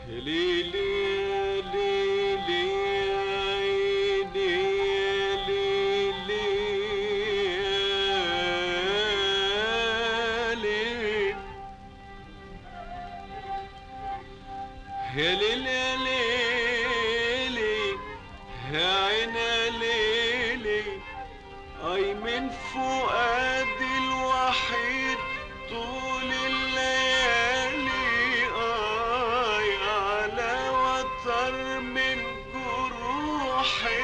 يا ليلي يا ليلي يا عينا ليلي، اي من فؤادي الوحيد طول الليالي، اي على وتر من جروحي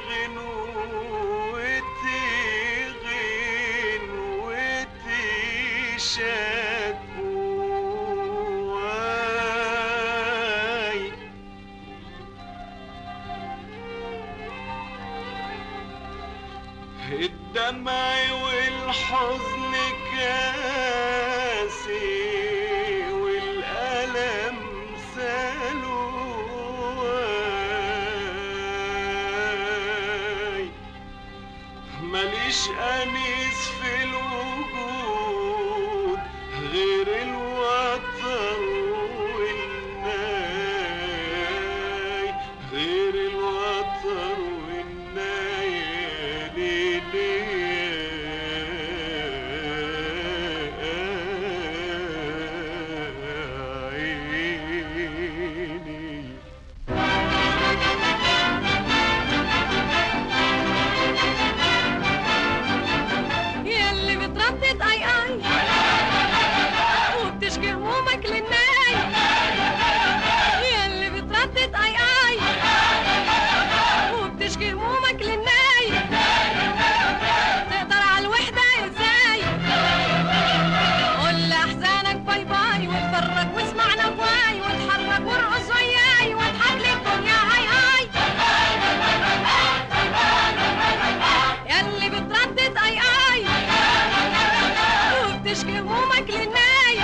غنوتي غنوتي شكواي. الدمع والحزن كاسي والألم سلواي، ماليش أنيس في الوجود غير الوتر والناي، غير الوتر والناي. يا ليلي ياللي بتردد اي اي وبتشكي همومك للناي، ياللي بتردد اي اي وبتشكي همومك للناي، تقدر على الوحدة ازاي؟ قول لأحزانك باي باي واتفرج واسمعنا بواي واتحرك وارقص وياي واضحك للدنيا هاي هاي. ياللي بتردد اي اي وبتشكي همومك للناي،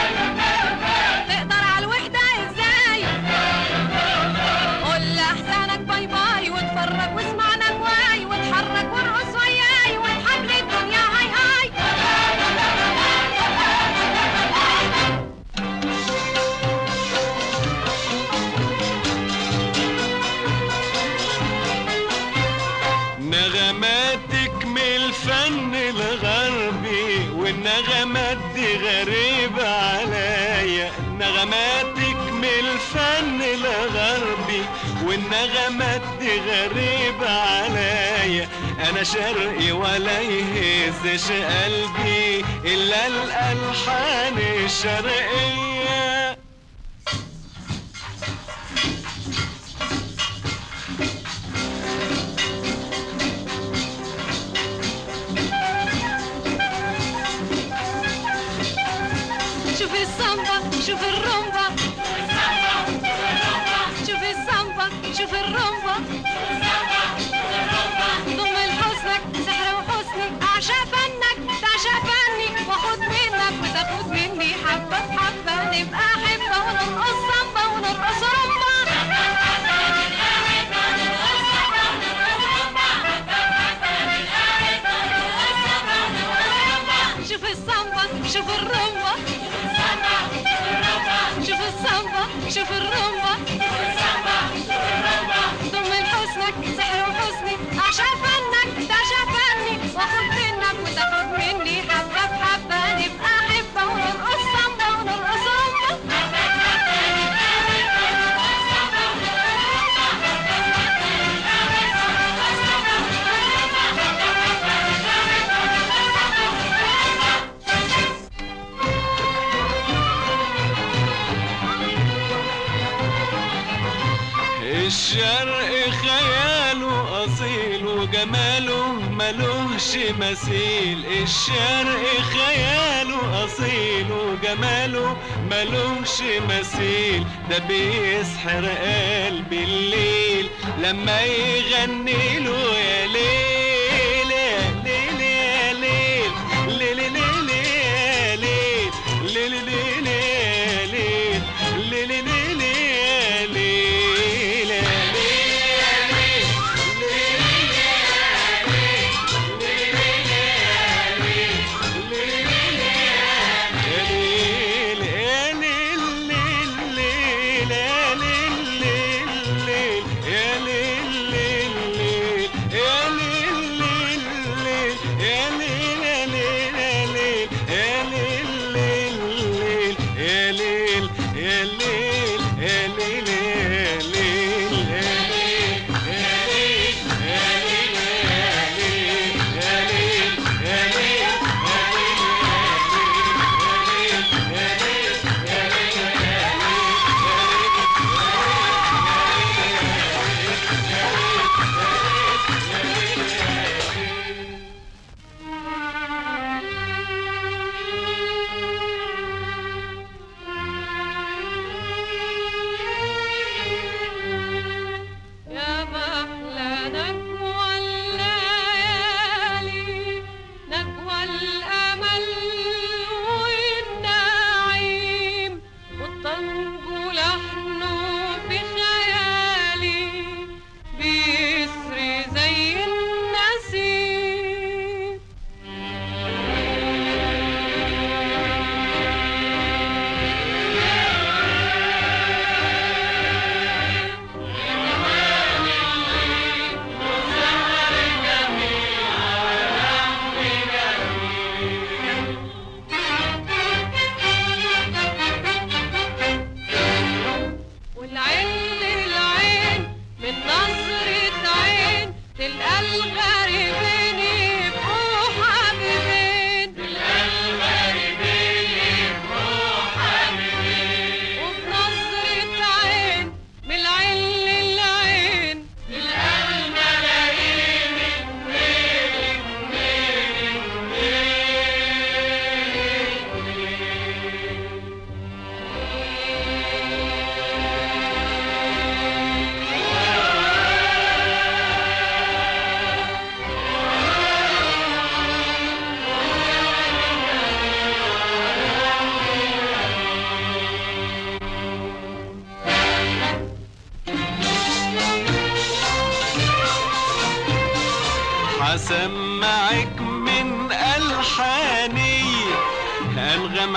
تقدر على الوحدة ازاي؟ قول لأحزانك باي باي واتفرج واسمعنا بواي واتحرك وارقص وياي واضحك للدنيا هاي هاي. نغماتك من الفن الغربي والنغمات دي غريبة عليا، نغماتك من الفن الغربي والنغمات دي غريبة عليا، أنا شرقي ولا يهزش قلبي إلا الألحان الشرقية. شوف السامبا شوف الرومبا، شوف السامبا شوف الرومبا، ضم لحسنك سحر وحسني، أعشق فنك تعشق فني وآخد منك وتاخد مني حبة بحبة، نبقى أحبة ونرقص سامبا ونرقص رومبا. شوف السامبا شوف الرومبا، شوف السامبا شوف الرومبا، ضم لحسنك سحر وحسني، أعشق فنك تعشق فني وآخد منك وتاخد مني حبة بحبة، نبقى أحبة ونرقص سامبا ونرقص رومبا. الشرق خياله أصيل وجماله ملوش مثيل، الشرق خياله أصيل وجماله ملوش مثيل، ده بيسحر قلبي الليل لما يغني له يا ليل يا ليل يا ليل ليل ليل يا ليل ليل ليل يا ليل ليل ليل يا ليل. ليل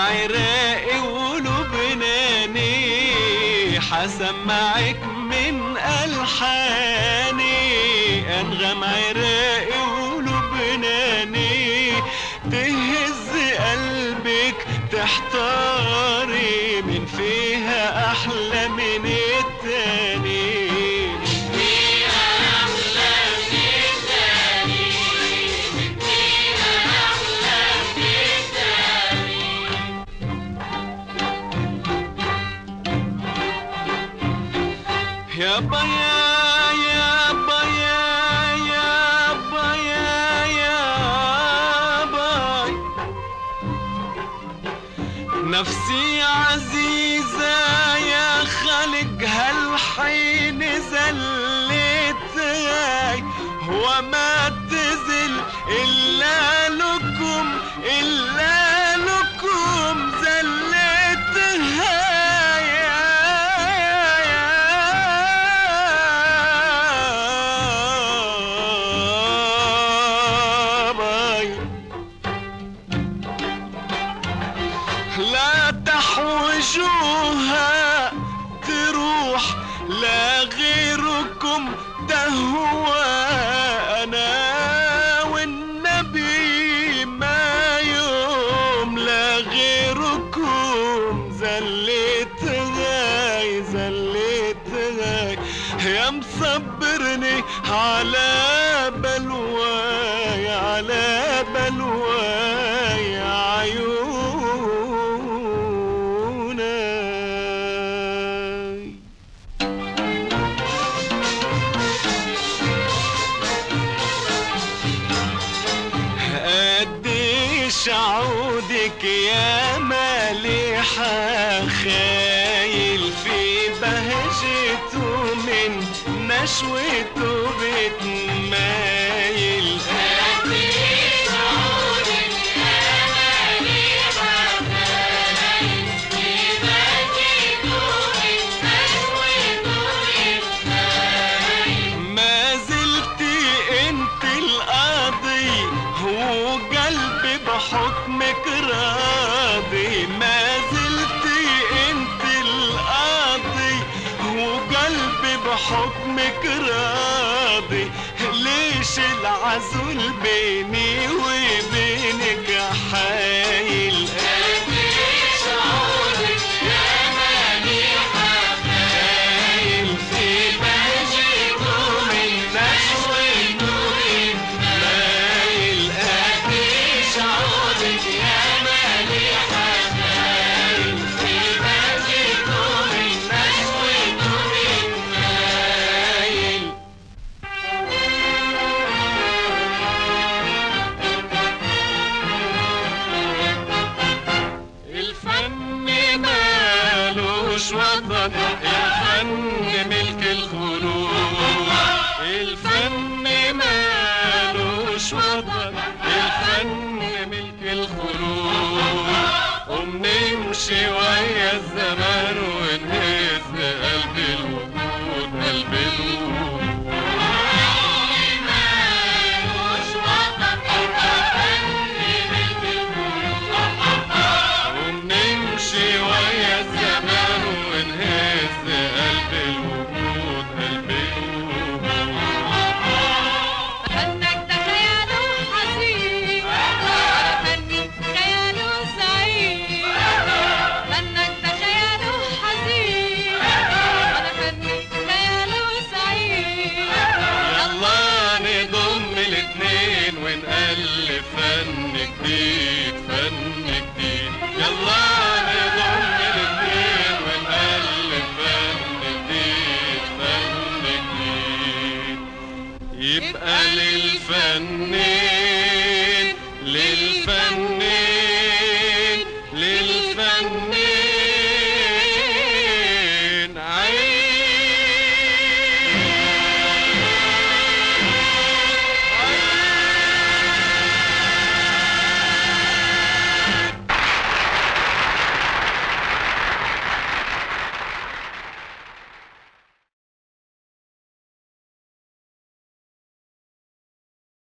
عراقي ولبناني، حسمعك من ألحاني. أنغام عراقي ولبناني، تهز قلبك تحتاري من فيها أحلى من التاني. يا بيا يا بيا يا بيا يا باي، نفسي عزيزة يا خالق هالحين زلتها، وما تزل إلا لكم إلا لكم زلتها. لا تحوجوها تروح، لا غيركم تهوى. أنا والنبي ما يوم لا غيركم زلتها زلتها. يا مصبرني على بلواي على بلواي عيون. عودك يا مالحة خايل في بهجته من نشوته بتمايل. قديش عودك يا مالحة خايل في بهجته من نشوته بتمايل. ما زلتي انت القاضي وقلبي بحكمك راضي. ما زلتي انت القاضي وقلبي بحكمك راضي. ليش العزول بيني وبينك حايل؟ قديش عودك يا مالحة خايل في بهجته من نشوته بتمايل. قديش عودك يا مالحة خايل في بهجته من نشوته بتمايل. الفن مالوش وطن، الفن ملك الخلود. الفن مالوش وطن، الفن ملك الخلود. وبنمشي ويا الزمان